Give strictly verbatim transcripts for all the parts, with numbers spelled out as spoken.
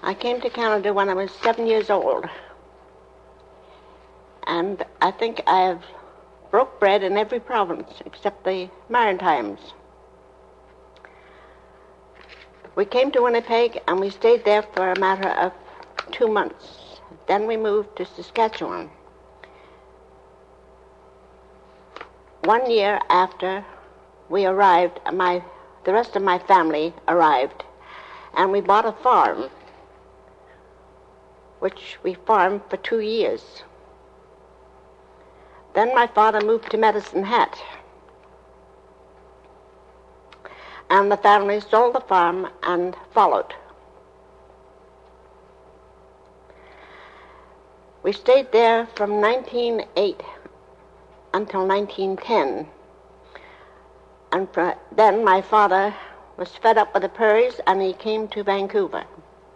I came to Canada when I was seven years old. And I think I've broke bread in every province except the Maritimes. We came to Winnipeg and we stayed there for a matter of two months. Then we moved to Saskatchewan. One year after we arrived, my the rest of my family arrived, and we bought a farm, which we farmed for two years. Then my father moved to Medicine Hat, and the family sold the farm and followed. We stayed there from nineteen oh eight until nineteen ten. And then my father was fed up with the prairies and he came to Vancouver,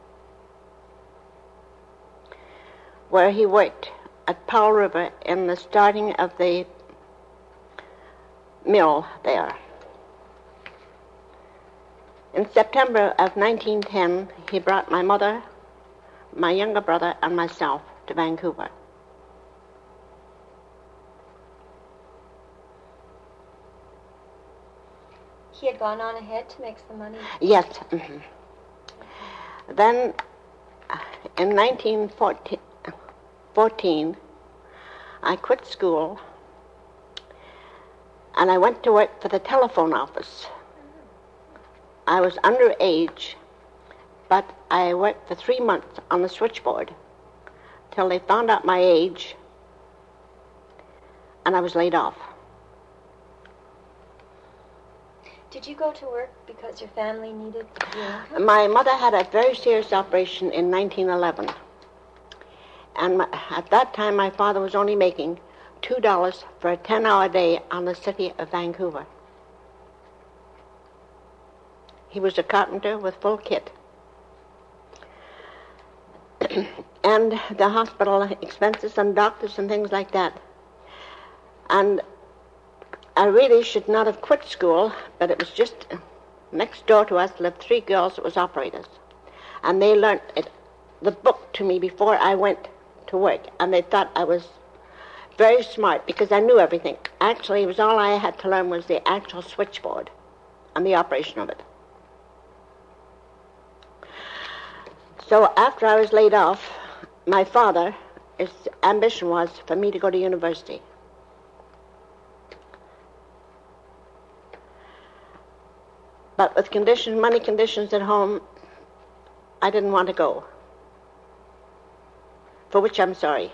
where he worked at Powell River in the starting of the mill there. In September of nineteen ten, he brought my mother, my younger brother, and myself to Vancouver. He had gone on ahead to make some money? Yes. Mm-hmm. Then, in nineteen fourteen, I quit school and I went to work for the telephone office. I was underage, but I worked for three months on the switchboard till they found out my age and I was laid off. Did you go to work because your family needed your income? My mother had a very serious operation in nineteen eleven. And my, at that time, my father was only making two dollars for a ten-hour day on the city of Vancouver. He was a carpenter with full kit. And the hospital expenses and doctors and things like that. And I really should not have quit school, but it was just next door to us lived three girls that was operators. And they learnt it, the book to me before I went to work. And they thought I was very smart because I knew everything. Actually, it was all I had to learn was the actual switchboard and the operation of it. So after I was laid off, my father, his ambition was for me to go to university. But with conditions, money conditions at home, I didn't want to go, for which I'm sorry.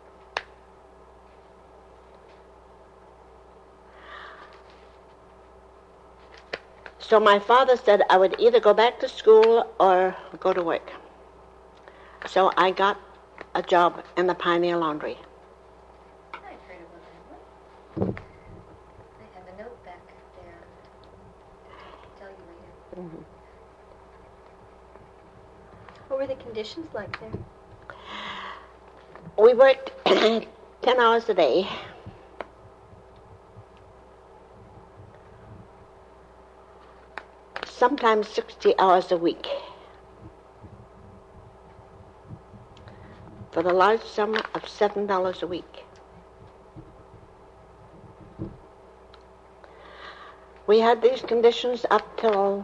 So my father said I would either go back to school or go to work. So I got a job in the Pioneer Laundry. I've heard about that one. I have a note back there. I'll tell you later. Mm-hmm. What were the conditions like there? We worked ten hours a day. Sometimes sixty hours a week. For the large sum of seven dollars a week. We had these conditions up till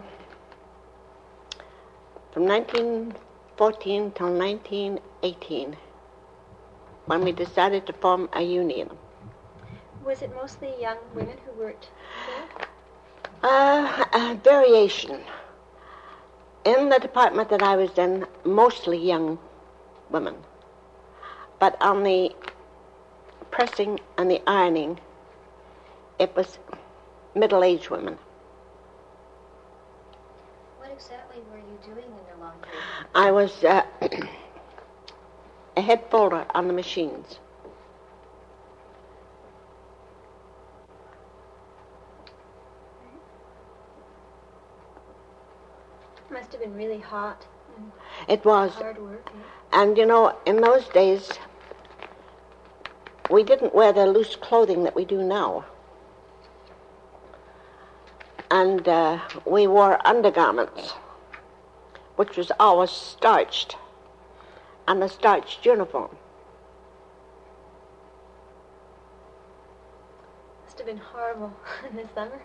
from nineteen fourteen till nineteen eighteen, when we decided to form a union. Was it mostly young women who worked there? Uh, a variation. In the department that I was in, mostly young women. But on the pressing and the ironing, it was middle-aged women. What exactly were you doing in the laundry? I was uh, a head folder on the machines. It must have been really hot and It was. hard work. Yeah. And, you know, in those days, we didn't wear the loose clothing that we do now. And uh, we wore undergarments. which was always starched, and a starched uniform. Must have been horrible in the summer.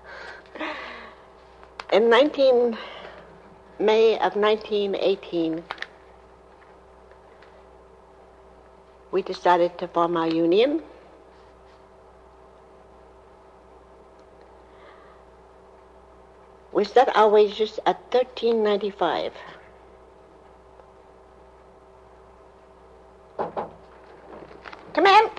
In nineteen May of nineteen eighteen, we decided to form our union. We set our wages at thirteen ninety-five. Come in.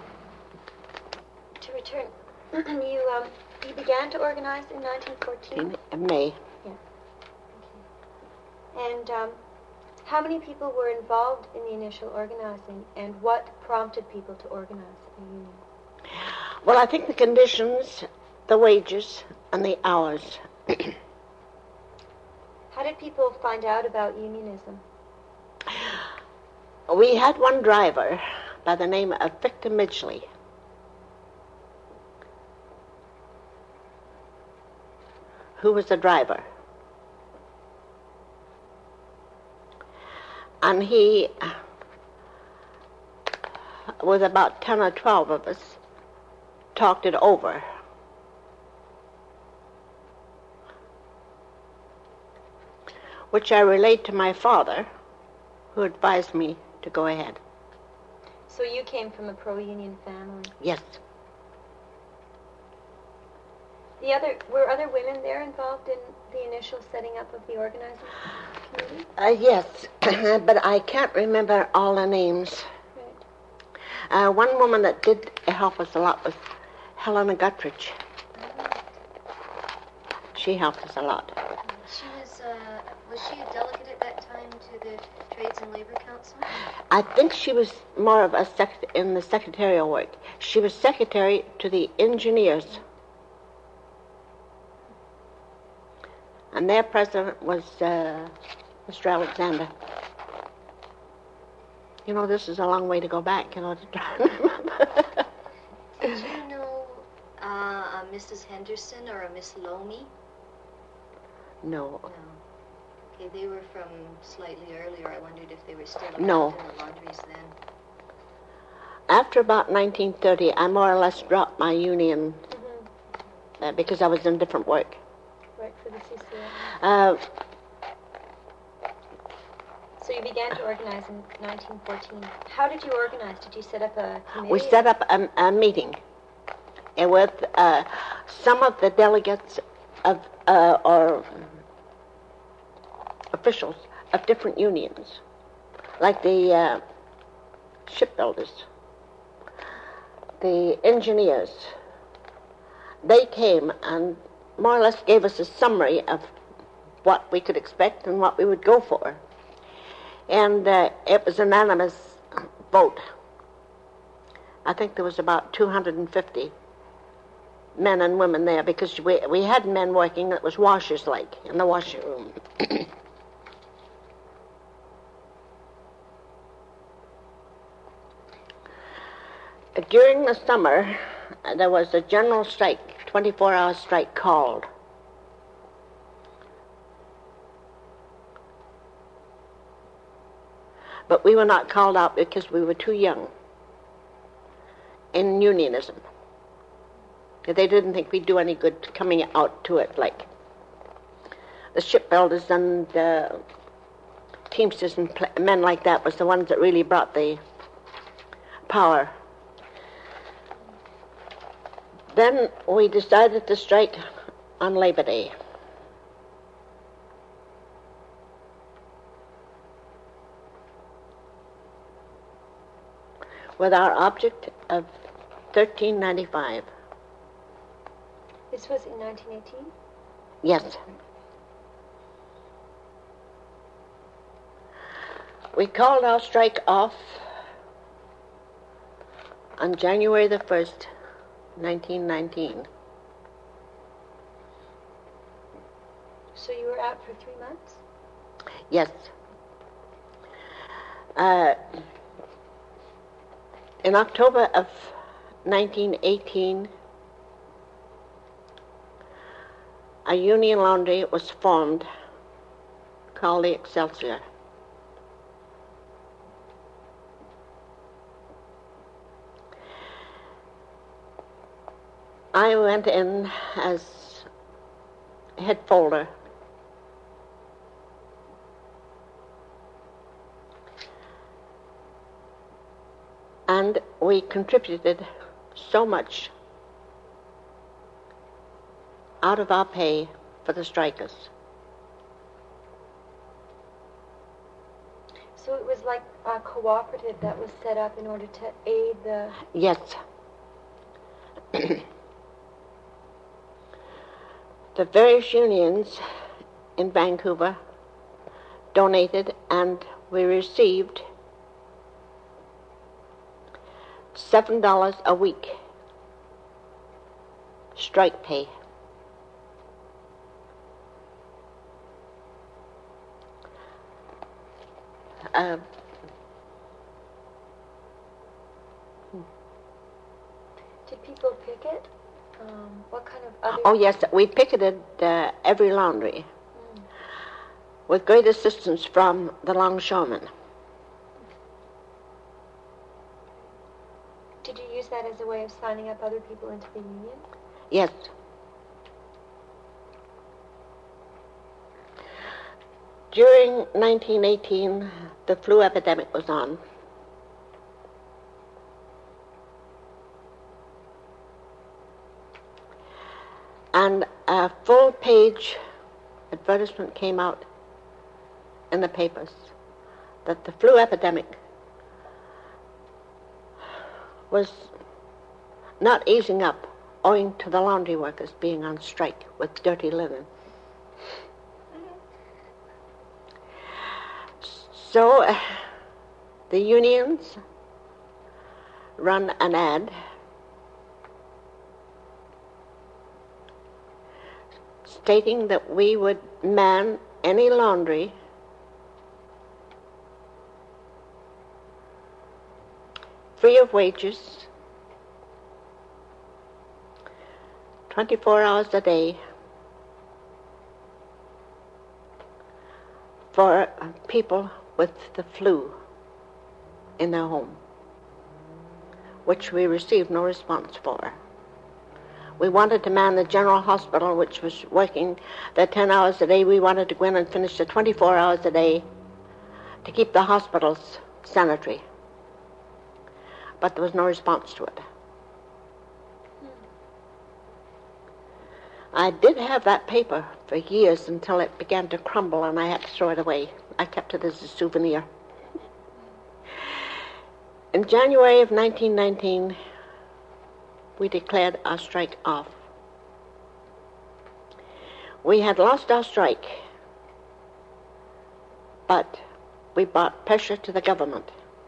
To return, you um, you began to organize in nineteen fourteen. In May. Yeah. Okay. And um, how many people were involved in the initial organizing, and what prompted people to organize a union? Well, I think the conditions, the wages, and the hours. How did people find out about unionism? We had one driver by the name of Victor Midgley. Who was the driver. And he, with about ten or twelve of us, talked it over. Which I relayed to my father, who advised me to go ahead. So you came from a pro-union family? Yes. The other, were other women there involved in the initial setting up of the organizing committee? Uh, yes, but I can't remember all the names. Right. Uh, one woman that did help us a lot was Helena Guttridge. She helped us a lot. She was, uh, was she a delegate at that time to the Trades and Labor Council? I think she was more of a sec- in the secretarial work. She was secretary to the engineers. And their president was uh, Mister Alexander. You know, this is a long way to go back, you know, to try and remember. Did you know uh, a Missus Henderson or a Miss Lomi? No. No. Okay, they were from slightly earlier. I wondered if they were still around No. in the laundries then. After about nineteen thirty, I more or less dropped my union Mm-hmm. uh, because I was in different work. Right, for the C C A. Uh, So you began to organize in nineteen fourteen. How did you organize? Did you set up a committee? we set up a, a meeting uh, with uh, some of the delegates of uh, or officials of different unions, like the uh, shipbuilders, the engineers. They came and more or less gave us a summary of what we could expect and what we would go for. And uh, it was an unanimous vote. I think there was about two hundred fifty men and women there because we, we had men working that was washers like in the washing room. During the summer, uh, there was a general strike, twenty-four hour strike called. But we were not called out because we were too young in unionism. They didn't think we'd do any good coming out to it, like the shipbuilders and uh, teamsters and pl- men like that was the ones that really brought the power. Then we decided to strike on Labor Day. With our object of thirteen ninety-five. This was in nineteen eighteen? Yes. We called our strike off on January the first, nineteen nineteen. So you were out for three months? Yes. Uh, in October of nineteen eighteen, a union laundry was formed called the Excelsior. I went in as head folder. And we contributed so much out of our pay for the strikers. So it was like a cooperative that was set up in order to aid the... Yes. The various unions in Vancouver donated, and we received seven dollars a week strike pay. Uh, Did people picket? Um, what kind of other... oh yes, we picketed uh, every laundry mm. with great assistance from the longshoremen. Did you use that as a way of signing up other people into the union? Yes. During nineteen eighteen, the flu epidemic was on. And a full-page advertisement came out in the papers that the flu epidemic was not easing up owing to the laundry workers being on strike with dirty linen. So uh, the unions run an ad stating that we would man any laundry free of wages, twenty-four hours a day, for people with the flu in their home, which we received no response for. We wanted to man the general hospital, which was working the ten hours a day. We wanted to go in and finish the twenty-four hours a day to keep the hospitals sanitary. But there was no response to it. I did have that paper for years until it began to crumble and I had to throw it away. I kept it as a souvenir. In January of nineteen nineteen, we declared our strike off. We had lost our strike, but we brought pressure to the government.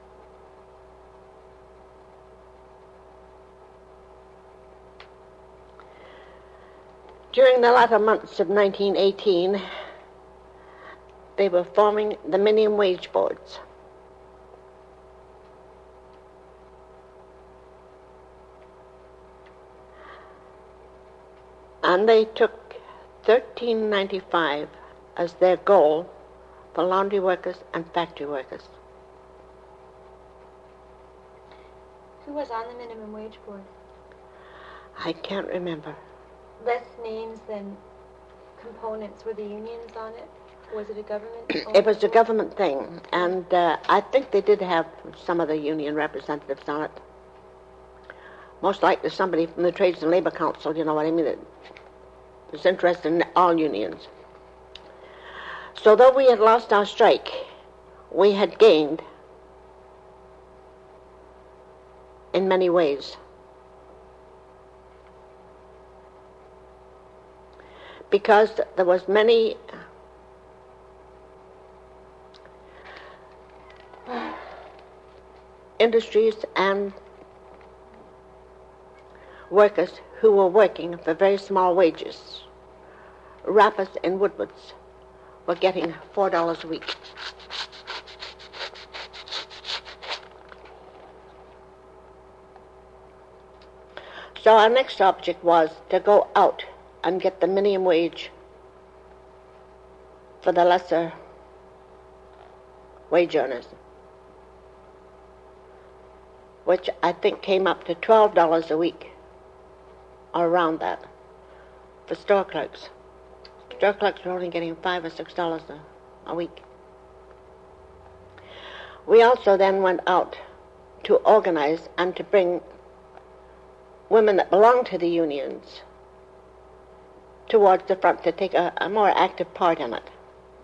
During the latter months of nineteen eighteen, they were forming the minimum wage boards. And they took thirteen ninety-five as their goal for laundry workers and factory workers. Who was on the minimum wage board? I can't remember. Less names than components. Were the unions on it? Was it a government? It was a government thing, and uh, I think they did have some of the union representatives on it. Most likely somebody from the Trades and Labor Council, you know what I mean, that was interested in all unions. So though we had lost our strike, we had gained in many ways. Because there was many industries and workers who were working for very small wages. Wrappers in Woodwards were getting four dollars a week. So our next object was to go out and get the minimum wage for the lesser wage earners, which I think came up to twelve dollars a week, or around that, for store clerks. Store clerks were only getting five or six dollars a, a week. We also then went out to organize and to bring women that belonged to the unions towards the front to take a, a more active part in it.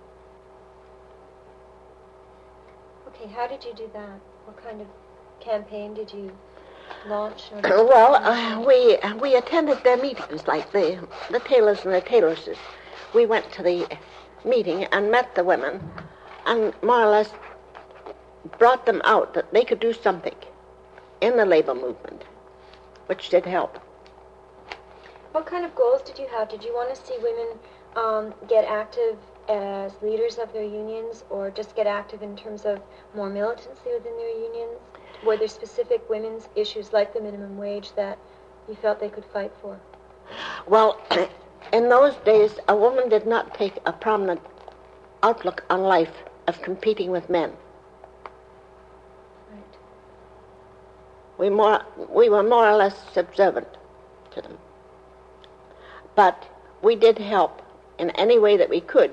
Okay, how did you do that? What kind of campaign did you launch? Or well, uh, we we attended their meetings, like the the tailors and the tailoresses. We went to the meeting and met the women, and more or less brought them out that they could do something in the labor movement, which did help. What kind of goals did you have? Did you want to see women um, get active as leaders of their unions, or just get active in terms of more militancy within their unions? Were there specific women's issues like the minimum wage that you felt they could fight for? Well, in those days, a woman did not take a prominent outlook on life of competing with men. Right. We more we were more or less subservient to them. But we did help in any way that we could.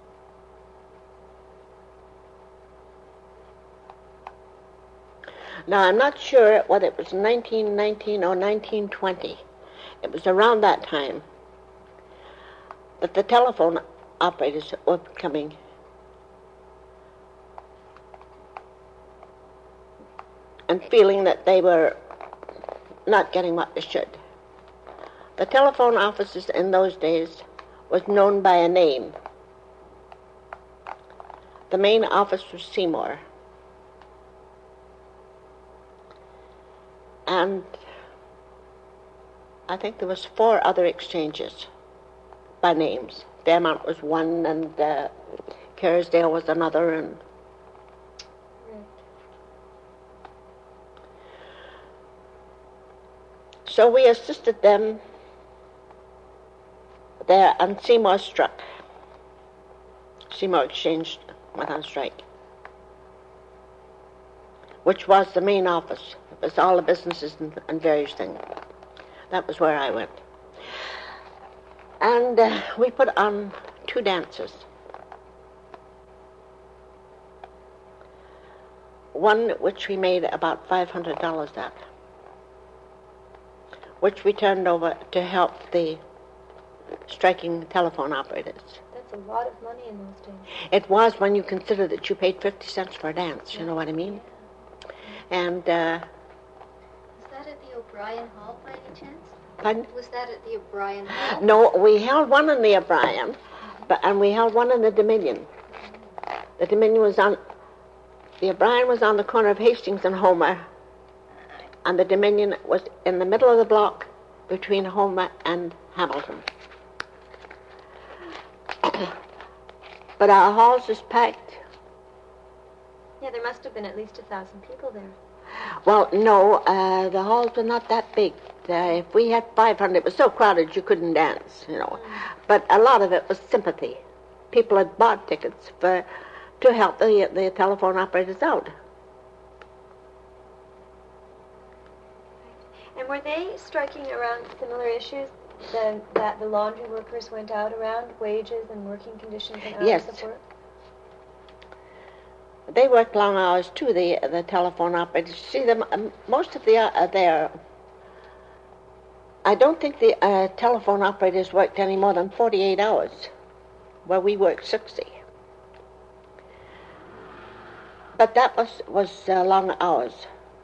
Now, I'm not sure whether it was nineteen nineteen or nineteen twenty. It was around that time that the telephone operators were becoming and feeling that they were not getting what they should. The telephone offices in those days was known by a name. The main office was Seymour. And I think there was four other exchanges by names. Fairmount was one, and uh, Kerrisdale was another, and Right. so we assisted them there, and Seymour struck. Seymour Exchange went on strike, which was the main office. It was all the businesses and, and various things. That was where I went. And uh, we put on two dances. One which we made about five hundred dollars at, which we turned over to help the striking telephone operators. That's a lot of money in those days. It was when you consider that you paid fifty cents for a dance, you know what I mean? And, uh... Was that at the O'Brien Hall by any chance? Pardon? Was that at the O'Brien Hall? No, we held one in the O'Brien, but and we held one in the Dominion. The Dominion was on... The O'Brien was on the corner of Hastings and Homer, and the Dominion was in the middle of the block between Homer and Hamilton. But our halls was packed. Yeah, there must have been at least a thousand people there. Well, no, uh, the halls were not that big. Uh, if we had five hundred, it was so crowded you couldn't dance, you know. Mm. But a lot of it was sympathy. People had bought tickets for to help the, the telephone operators out. And were they striking around similar issues than that the laundry workers went out around, wages and working conditions and hours yes. of work? They worked long hours too, the the telephone operators. See, them um, most of the uh, their. I don't think the uh, telephone operators worked any more than forty-eight hours, where we worked sixty. But that was was uh, long hours.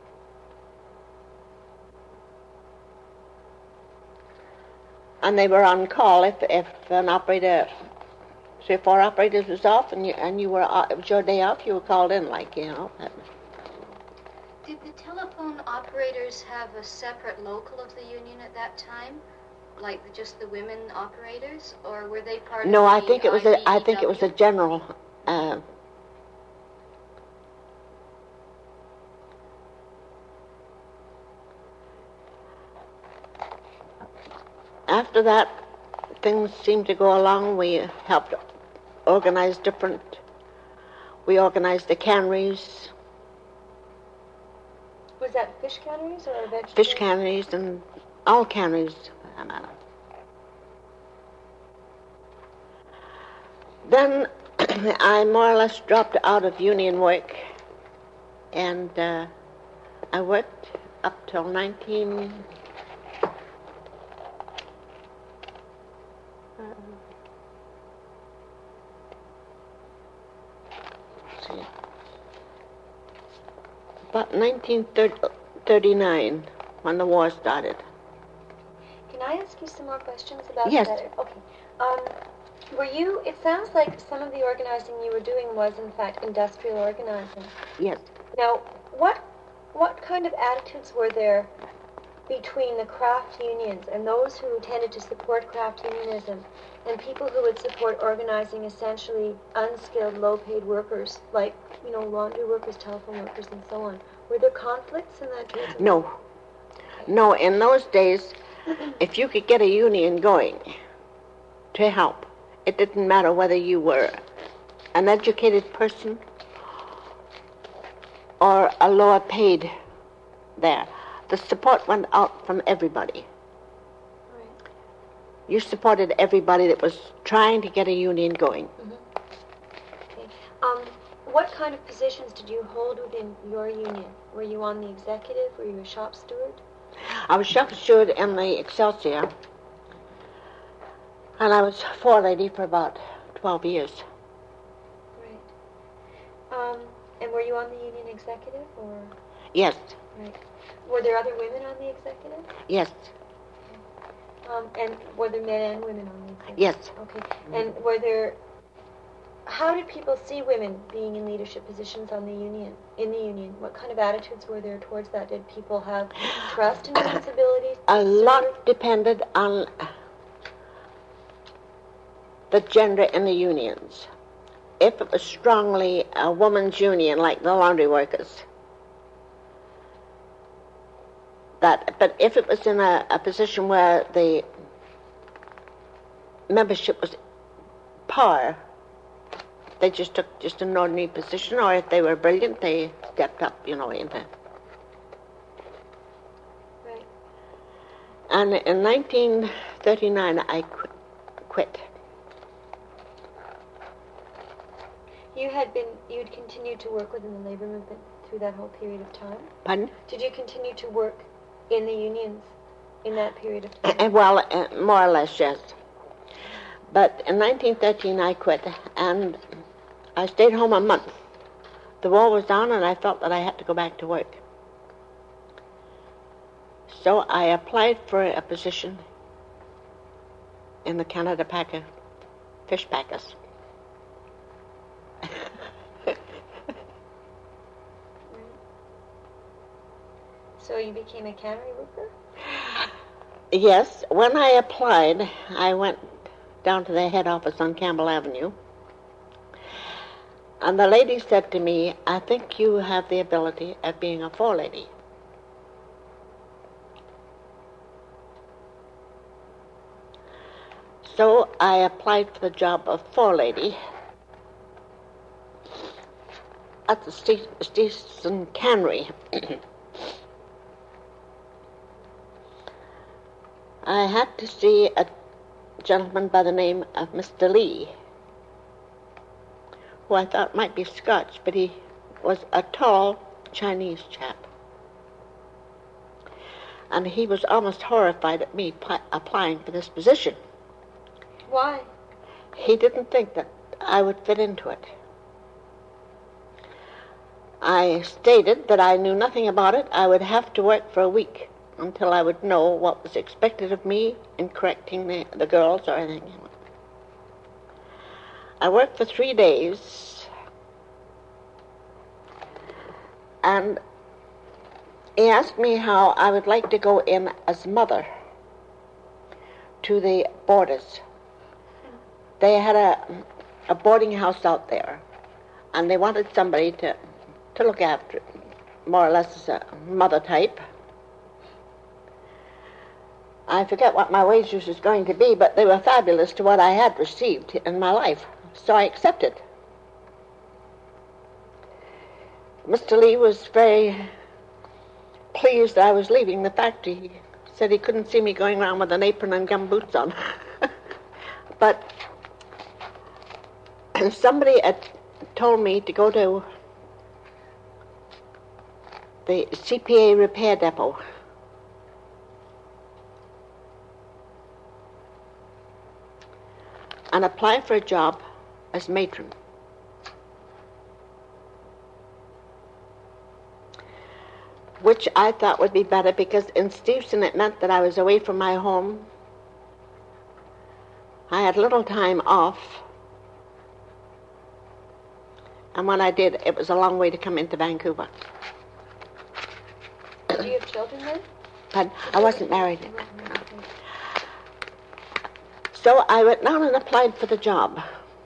And they were on call if if an operator, three or four operators was off, and you and you were uh, it was your day off, you were called in, like you know. Did the telephone operators have a separate local of the union at that time, like just the women operators, or were they part no, of I the think it was a I think it was a I B E W? general. Uh, After that, things seemed to go along. We helped organize different We organized the canneries, Was that fish canneries or vegetable? fish canneries, and all canneries for that matter. Then I more or less dropped out of union work, and uh, I worked up till nineteen... Uh, let's see. About nineteen thirty-nine, when the war started. Can I ask you some more questions about Yes. that? Okay. Um, were you, it sounds like some of the organizing you were doing was, in fact, industrial organizing. Yes. Now, what what kind of attitudes were there between the craft unions and those who tended to support craft unionism and people who would support organizing essentially unskilled, low-paid workers, like, you know, laundry workers, telephone workers, and so on? Were there conflicts in that case? No. No, in those days, if you could get a union going to help, it didn't matter whether you were an educated person or a lower paid there. The support went out from everybody. Right. You supported everybody that was trying to get a union going. Mm-hmm. Okay. Um, what kind of positions did you hold within your union? Were you on the executive? Were you a shop steward? I was shop steward in the Excelsior, and I was forelady for about twelve years. Right. Um, and were you on the union executive, or? Yes, Right. Were there other women on the executive? yes, Um, and were there men and women on the executive? yes. Okay. And were there? How did people see women being in leadership positions on the union? In the union, what kind of attitudes were there towards that? Did people have trust in women's abilities? to A serve? lot depended on the gender in the unions. If it was strongly a woman's union, like the laundry workers, that. But if it was in a, a position where the membership was par, they just took just an ordinary position, or if they were brilliant, they stepped up, you know, into. Right. And in nineteen thirty-nine, I quit. quit. You had been, you'd continued to work within the labor movement through that whole period of time? Pardon? Did you continue to work in the unions in that period of time? Uh, well, uh, more or less, yes. But in nineteen thirteen, I quit, and I stayed home a month. The war was on, and I felt that I had to go back to work. So I applied for a position in the Canada Packer fish packers. So you became a cannery worker? Yes, when I applied, I went down to the head office on Campbell Avenue, and the lady said to me, "I think you have the ability of being a forelady." So I applied for the job of forelady at the Stetson Cannery. I had to see a gentleman by the name of Mister Lee, who I thought might be Scotch, but he was a tall Chinese chap. And he was almost horrified at me pi- applying for this position. Why? He didn't think that I would fit into it. I stated that I knew nothing about it. I would have to work for a week until I would know what was expected of me in correcting the, the girls or anything. I worked for three days, and he asked me how I would like to go in as mother to the boarders. They had a, a boarding house out there, and they wanted somebody to, to look after it, more or less as a mother type. I forget what my wages was going to be, but they were fabulous to what I had received in my life, so I accepted. Mister Lee was very pleased that I was leaving the factory. He said he couldn't see me going around with an apron and gum boots on. But somebody had told me to go to the C P A repair depot. And apply for a job as matron. Which I thought would be better because in Steveston it meant that I was away from my home. I had little time off. And when I did, it was a long way to come into Vancouver. Did you have children then? But I wasn't married. So I went down and applied for the job.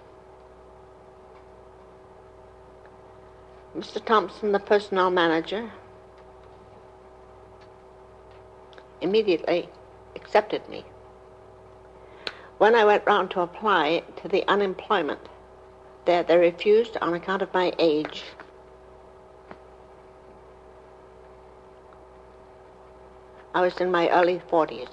Mister Thompson, the personnel manager, immediately accepted me. When I went round to apply to the unemployment, there they refused on account of my age. I was in my early forties.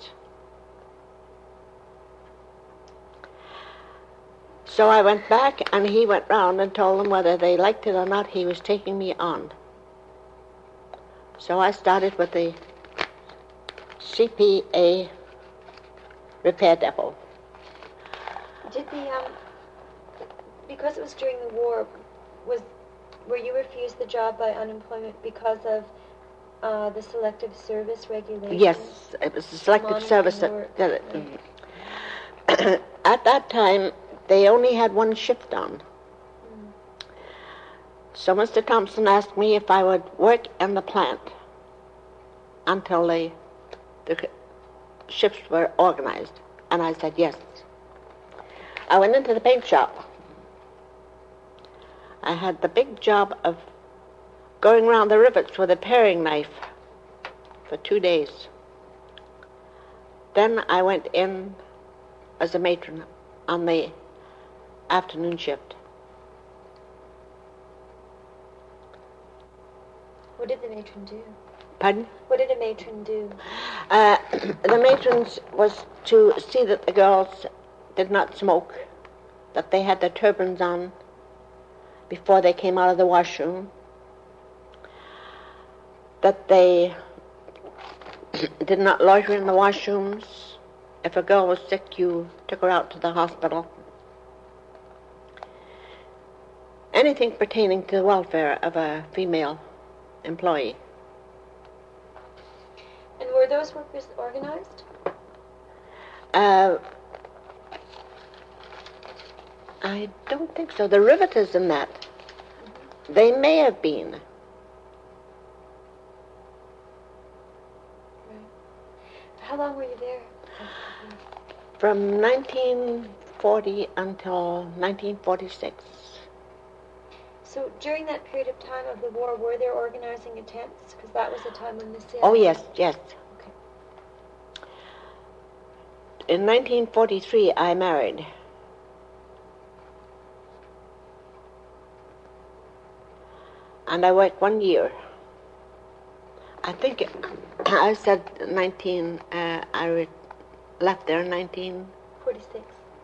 So I went back, and he went round and told them whether they liked it or not, he was taking me on. So I started with the C P A repair depot. Did the, um, because it was during the war, was, were you refused the job by unemployment because of uh, the selective service regulations? Yes, it was the selective service that, that it, at that time, they only had one shift on. Mm. So Mister Thompson asked me if I would work in the plant until they, the shifts were organized. And I said yes. I went into the paint shop. I had the big job of going around the rivets with a paring knife for two days. Then I went in as a matron on the afternoon shift. What did the matron do? Pardon? What did a matron do? Uh, the matrons was to see that the girls did not smoke, that they had their turbans on before they came out of the washroom, that they did not loiter in the washrooms. If a girl was sick, you took her out to the hospital. Anything pertaining to the welfare of a female employee. And were those workers organized? Uh, I don't think so. The riveters in that, mm-hmm. They may have been. Right. How long were you there? From nineteen forty until nineteen forty-six. So during that period of time of the war, were there organizing attempts? Because that was the time when the C I A... Oh, yes, yes. Okay. In nineteen forty-three, I married. And I worked one year. I think it, I said nineteen, uh, I re- left there in nineteen forty-six.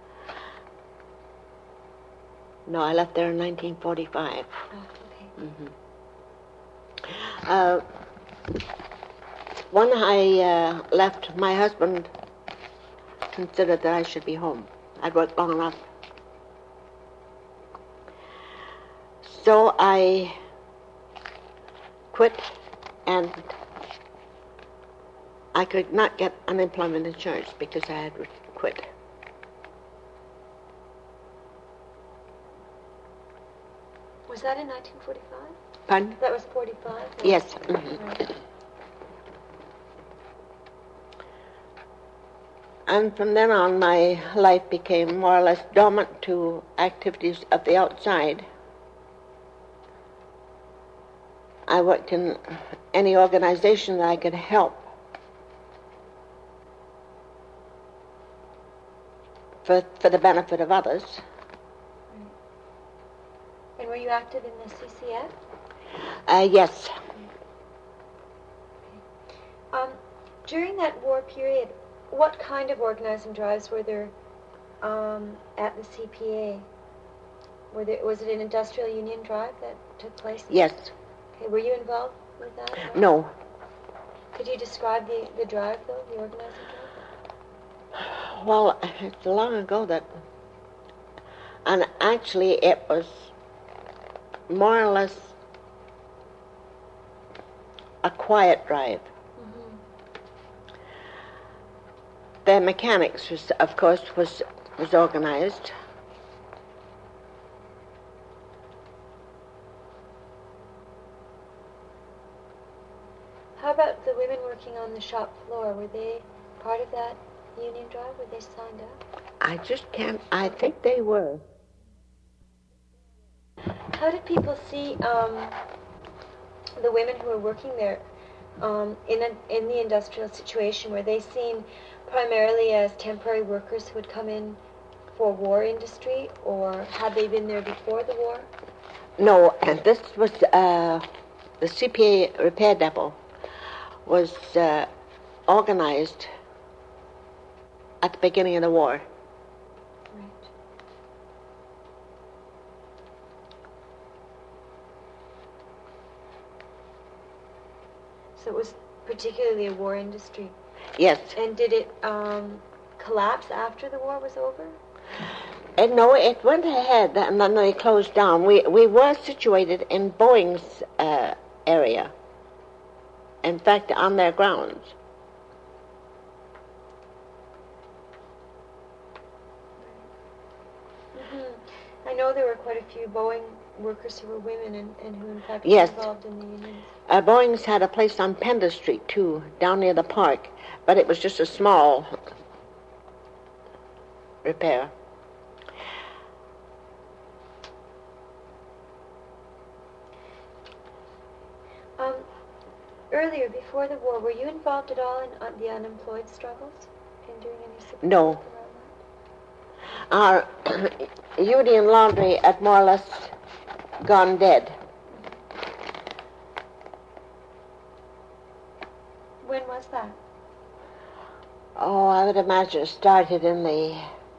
No, I left there in nineteen forty-five. Oh, okay. Mm-hmm. Uh, when I uh, left, my husband considered that I should be home. I'd worked long enough. So I quit, and I could not get unemployment insurance because I had quit. Was that in nineteen forty-five? Pardon? That was forty-five? Yes. Mm-hmm. Right. And from then on, my life became more or less dormant to activities of the outside. I worked in any organization that I could help for, for the benefit of others. And were you active in the C C F? Uh, yes. Um, during that war period, what kind of organizing drives were there um, at the C P A? Were there, was it an industrial union drive that took place? Yes. Okay, were you involved with that? No. Could you describe the, the drive, though, the organizing drive? Well, it's long ago that, and actually it was more or less a quiet drive. Mm-hmm. The mechanics, was, of course, was was organized. How about the women working on the shop floor? Were they part of that union drive? Were they signed up? I just can't, I think they were. How did people see um, the women who were working there um, in, a, in the industrial situation? Were they seen primarily as temporary workers who would come in for war industry, or had they been there before the war? No, and this was uh, the C P A repair depot was uh, organized at the beginning of the war. Right. So it was particularly a war industry. Yes. And did it um, collapse after the war was over? And no, it went ahead, and then they closed down. We we were situated in Boeing's uh, area. In fact, on their grounds. Mm-hmm. I know there were quite a few Boeing workers who were women and, and who, in fact, Yes. were involved in the unions. Uh, Boeing's had a place on Pender Street, too, down near the park, but it was just a small repair. Um, earlier, before the war, were you involved at all in uh, the unemployed struggles? In doing any support No. around Our Union laundry had more or less gone dead. that? When was that? Oh, I would imagine it started in the,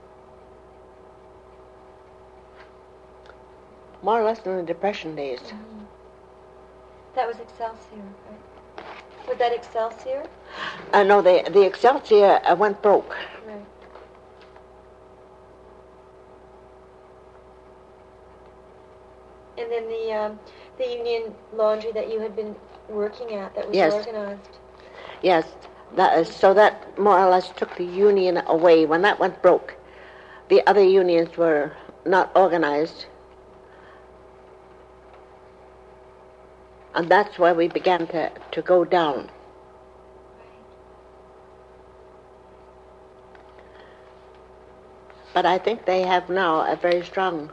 more or less in the Depression days. Mm-hmm. That was Excelsior, right? Was that Excelsior? Uh, no, the, the Excelsior uh, went broke. Right. And then the um, the union laundry that you had been working at, that was Yes. organized. Yes, that is, so that more or less took the union away. When that went broke, the other unions were not organized. And that's where we began to, to go down. But I think they have now a very strong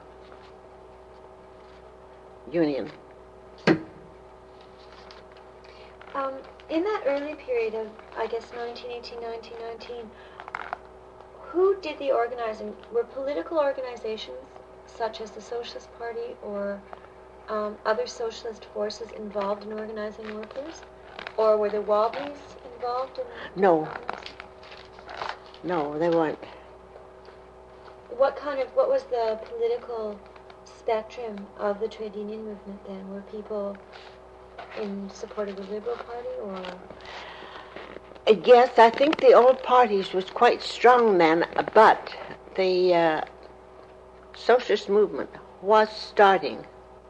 union. Um, in that early period of, I guess, nineteen eighteen, nineteen nineteen, who did the organizing? Were political organizations such as the Socialist Party or um, other socialist forces involved in organizing workers? Or were the Wobblies involved in No. organizing? No, they weren't. What kind of, what was the political spectrum of the trade union movement then? Were people in support of the Liberal Party or? Uh, Yes, I think the old parties was quite strong then, but the uh, socialist movement was starting.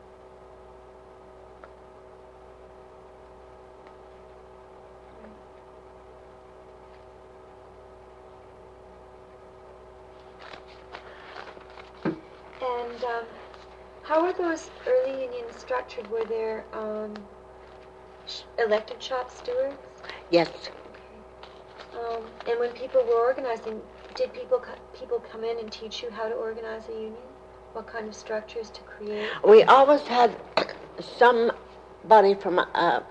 And um, how were those early unions structured? Were there um, sh- elected shop stewards? Yes. Um, and when people were organizing, did people co- people come in and teach you how to organize a union? What kind of structures to create? We always had somebody from a,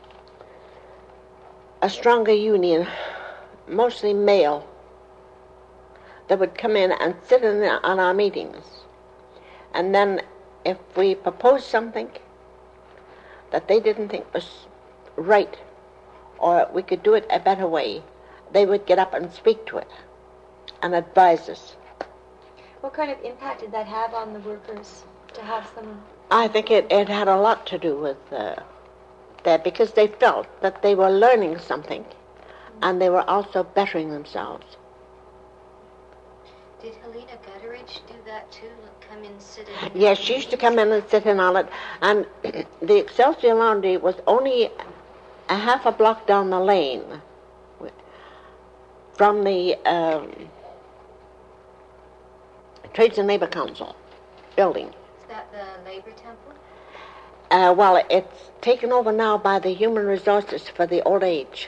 a stronger union, mostly male, that would come in and sit in the, on our meetings. And then if we proposed something, that they didn't think was right or we could do it a better way, they would get up and speak to it and advise us. What kind of impact did that have on the workers to have some? I think it, it had a lot to do with uh, that, because they felt that they were learning something mm-hmm. and they were also bettering themselves. Did Helena Gutteridge do that too? Come in, sit in? Yes, she used to come in and sit in on it. And the Excelsior Laundry was only a half a block down the lane from the um, Trades and Labor Council building. Is that the Labor Temple? Uh, well, it's taken over now by the Human Resources for the Old Age.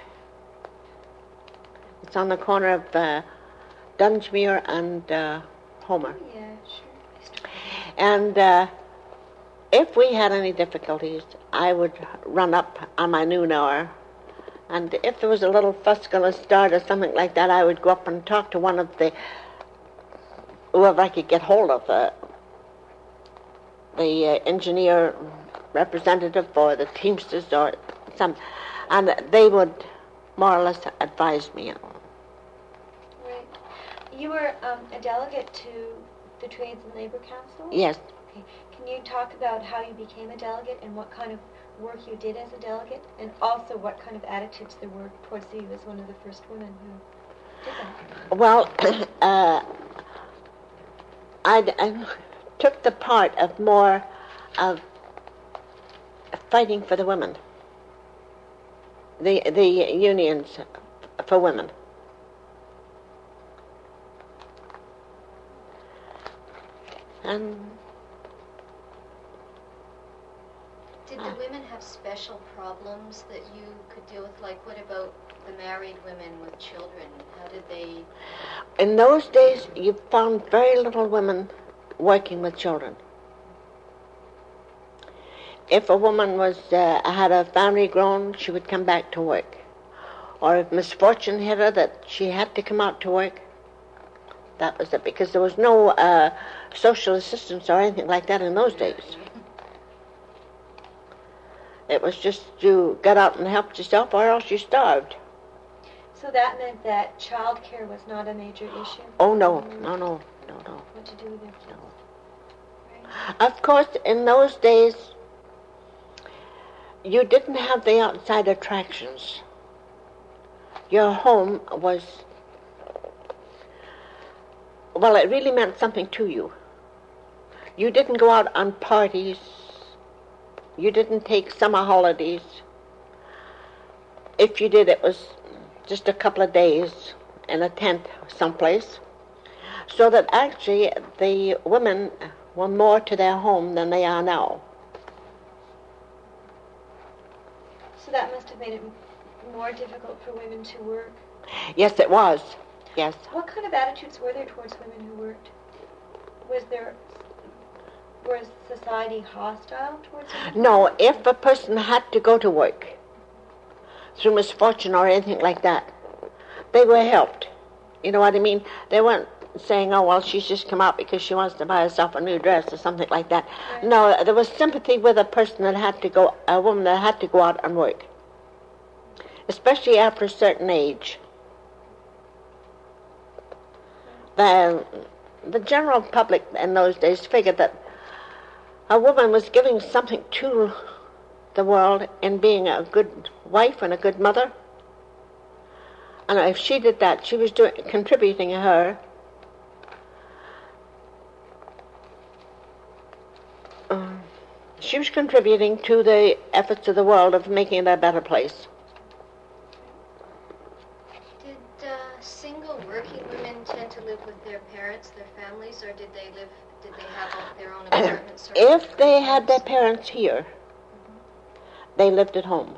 It's on the corner of uh, Dunsmuir and uh, Homer. Oh, yeah, sure. And uh, if we had any difficulties, I would run up on my noon hour, and if there was a little fuss going to start or something like that, I would go up and talk to one of the, whoever I could get hold of, uh, the uh, engineer representative or the Teamsters or some, and they would more or less advise me. Right. You were um, a delegate to the Trades and Labor Council? Yes. Okay. Can you talk about how you became a delegate and what kind of work you did as a delegate, and also what kind of attitudes there were towards you as one of the first women who did that? Well, uh, I, I took the part of more of fighting for the women, the the unions for women. And did the women have special problems that you could deal with? Like, what about the married women with children? How did they? In those days, you found very little women working with children. If a woman was uh, had a family grown, she would come back to work. Or if misfortune hit her that she had to come out to work, that was it, because there was no uh, social assistance or anything like that in those days. It was just you got out and helped yourself, or else you starved. So that meant that child care was not a major issue? Oh, no, no, no, no, no. What to do with their kids? No. Right. Of course, in those days, you didn't have the outside attractions. Your home was, well, it really meant something to you. You didn't go out on parties. You didn't take summer holidays. If you did, it was just a couple of days in a tent someplace. So that actually the women were more to their home than they are now. So that must have made it more difficult for women to work? Yes, it was. Yes. What kind of attitudes were there towards women who worked? Was there, was society hostile towards women? No, if a person had to go to work through misfortune or anything like that, they were helped. You know what I mean? They weren't saying, oh, well, she's just come out because she wants to buy herself a new dress or something like that. Right. No, there was sympathy with a person that had to go, a woman that had to go out and work, especially after a certain age. The, the general public in those days figured that a woman was giving something to the world in being a good wife and a good mother. And if she did that, she was doing, contributing her um, she was contributing to the efforts of the world of making it a better place. Did uh, single working women tend to live with their parents, their families, or did they live? Did they have all their own apartments? If they had their parents here, mm-hmm. they lived at home.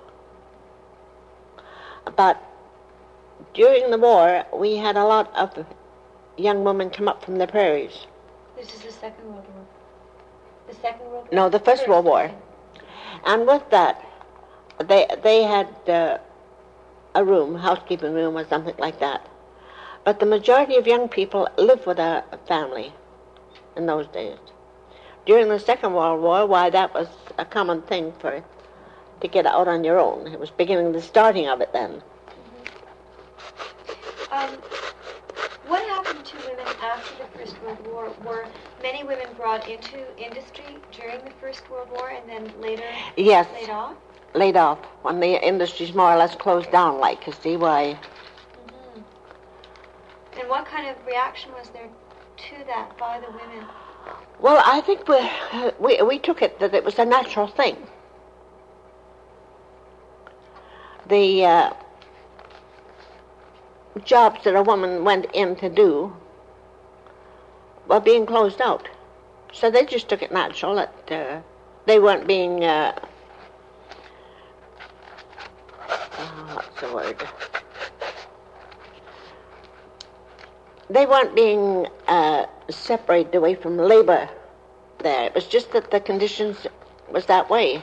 But during the war, we had a lot of young women come up from the prairies. This is the Second World War. The Second World War? No, the First, First World War. And with that, they they had uh, a room, housekeeping room or something like that. But the majority of young people lived with a family in those days. During the Second World War, why, that was a common thing for to get out on your own. It was beginning the starting of it then. Mm-hmm. Um, what happened to women after the First World War? Were many women brought into industry during the First World War and then later yes, laid off? Laid off when the industry's more or less closed down, like, you see why. Mm-hmm. And what kind of reaction was there to that by the women? Well, I think we we we took it that it was a natural thing. The uh, jobs that a woman went in to do were being closed out, so they just took it natural that uh, they weren't being. Uh, uh, what's the word? They weren't being uh, separated away from labor there. It was just that the conditions was that way.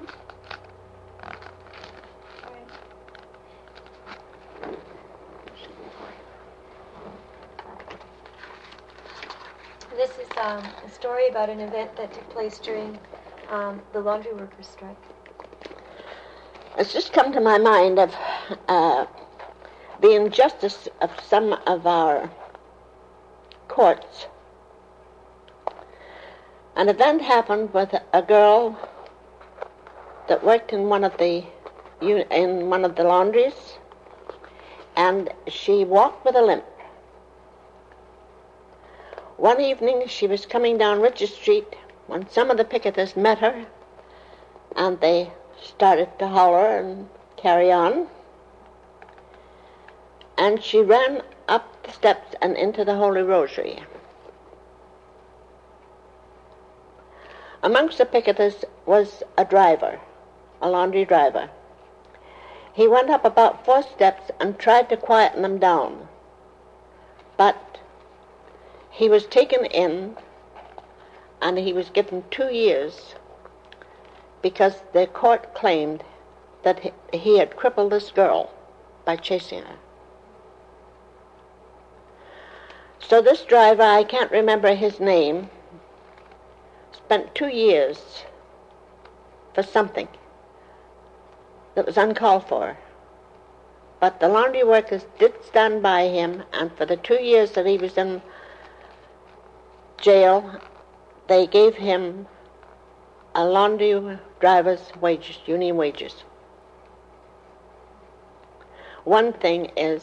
This is um, a story about an event that took place during um, the laundry workers' strike. It's just come to my mind of uh, the injustice of some of our courts. An event happened with a girl that worked in one of the in one of the laundries, and she walked with a limp. One evening she was coming down Richard Street when some of the picketers met her, and they started to holler and carry on, and she ran up the steps and into the Holy Rosary. Amongst the picketers was a driver, a laundry driver. He went up about four steps and tried to quieten them down, but he was taken in and he was given two years because the court claimed that he had crippled this girl by chasing her. So this driver, I can't remember his name, spent two years for something that was uncalled for. But the laundry workers did stand by him, and for the two years that he was in jail, they gave him a laundry driver's wages, union wages. One thing is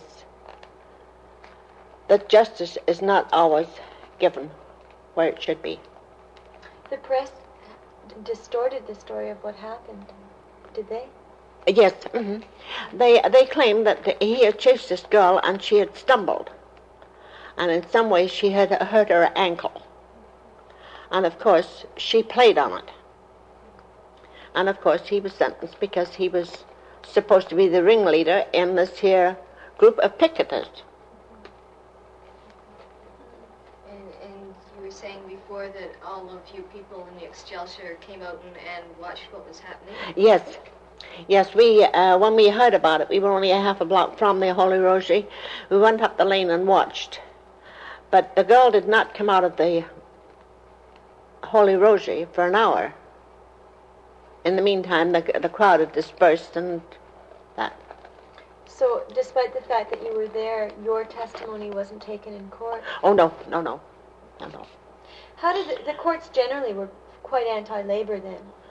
that justice is not always given where it should be. The press d- distorted the story of what happened, did they? Yes, mm-hmm. they they claimed that he had chased this girl and she had stumbled, and in some way she had hurt her ankle, and of course she played on it, and of course he was sentenced because he was supposed to be the ringleader in this here group of picketers. Saying before that all of you people in the Excelsior came out and, and watched what was happening? Yes. Yes, we, uh, when we heard about it, we were only a half a block from the Holy Rosary. We went up the lane and watched. But the girl did not come out of the Holy Rosary for an hour. In the meantime, the, the crowd had dispersed and that. So, despite the fact that you were there, your testimony wasn't taken in court? Oh, no, no, no, no, no. How did the, the courts generally were quite anti-labor then?